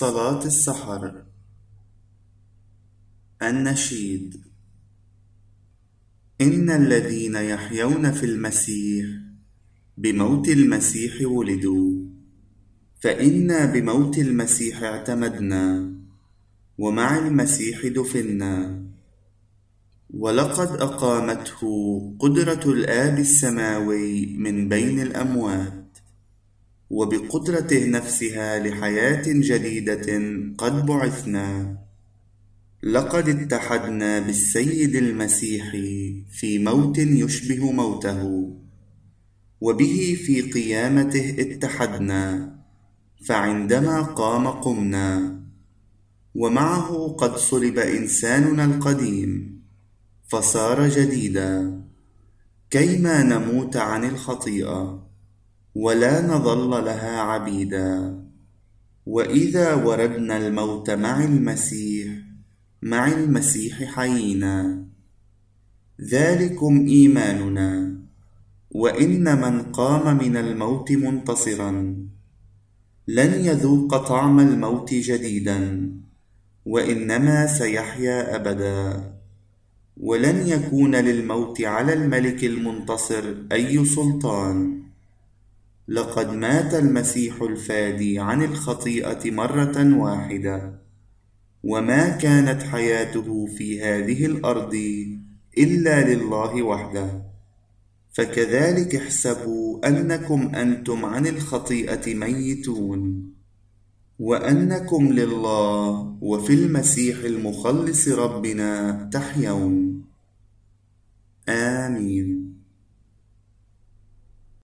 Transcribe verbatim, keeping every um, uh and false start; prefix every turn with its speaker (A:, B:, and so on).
A: صلاة السحر. النشيد. إن الذين يحيون في المسيح بموت المسيح ولدوا، فإنا بموت المسيح اعتمدنا، ومع المسيح دفنا، ولقد أقامته قدرة الآب السماوي من بين الأموات، وبقدرته نفسها لحياة جديدة قد بعثنا. لقد اتحدنا بالسيد المسيح في موت يشبه موته، وبه في قيامته اتحدنا، فعندما قام قمنا، ومعه قد صلب إنساننا القديم فصار جديدا، كيما نموت عن الخطيئة ولا نظل لها عبيدا. وإذا وردنا الموت مع المسيح، مع المسيح حيينا. ذلكم إيماننا، وإن من قام من الموت منتصرا لن يذوق طعم الموت جديدا، وإنما سيحيا أبدا، ولن يكون للموت على الملك المنتصر أي سلطان. لقد مات المسيح الفادي عن الخطيئة مرة واحدة، وما كانت حياته في هذه الأرض إلا لله وحده. فكذلك احسبوا أنكم أنتم عن الخطيئة ميتون، وأنكم لله وفي المسيح المخلص ربنا تحيون. آمين.